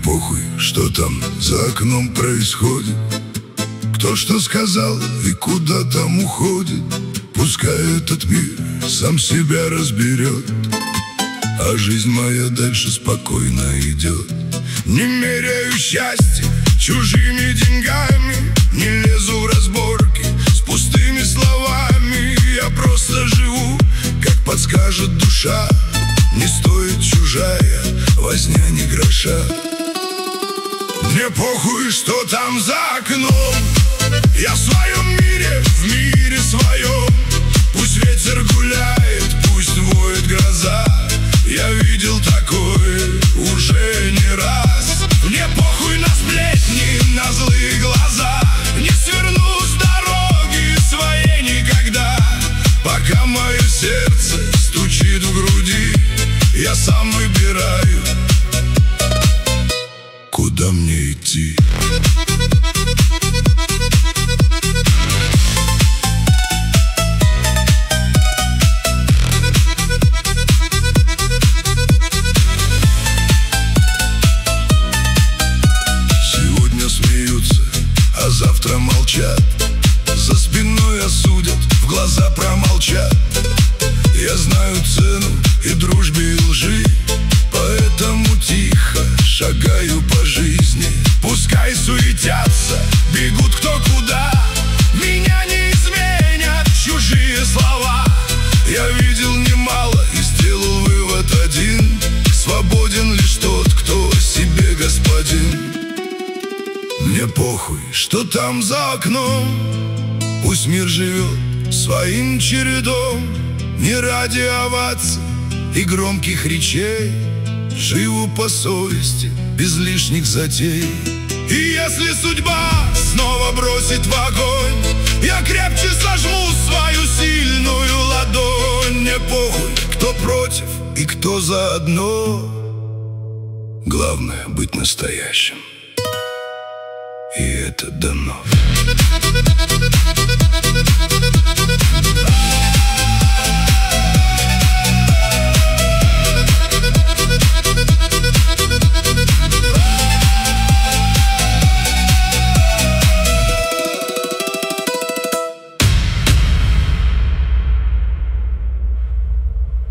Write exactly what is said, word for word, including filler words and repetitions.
похуй, что там за окном происходит, кто что сказал и куда там уходит. Пускай этот мир сам себя разберет, а жизнь моя дальше спокойно идет. Не меряю счастье чужими деньгами, не лезу в разборки с пустыми словами. Я просто живу, как подскажет душа. Не стоит чужая возня ни гроша. Мне похуй, что там за окном. Я в своем мире, в мире своем. Пусть ветер гуляет, пусть воет гроза. Я видел такое уже не раз. Мне похуй на сплетни, на злые глаза. Не сверну с дороги своей никогда. Пока мое сердце стучит в груди, я сам выбираю, куда мне идти. Сегодня смеются, а завтра молчат. За спиной осудят, в глаза промолчат. Я знаю цену и дружбе, и лжи, поэтому тихо шагаю по жизни. Пускай суетятся, бегут кто куда. Меня не изменят чужие слова. Я видел немало и сделал вывод один: свободен лишь тот, кто себе господин. Мне похуй, что там за окном. Пусть мир живет своим чередом. Не ради оваций и громких речей. Живу по совести, без лишних затей. И если судьба снова бросит в огонь, я крепче сожму свою сильную ладонь. Мне похуй, кто против и кто заодно. Главное быть настоящим, и это дано.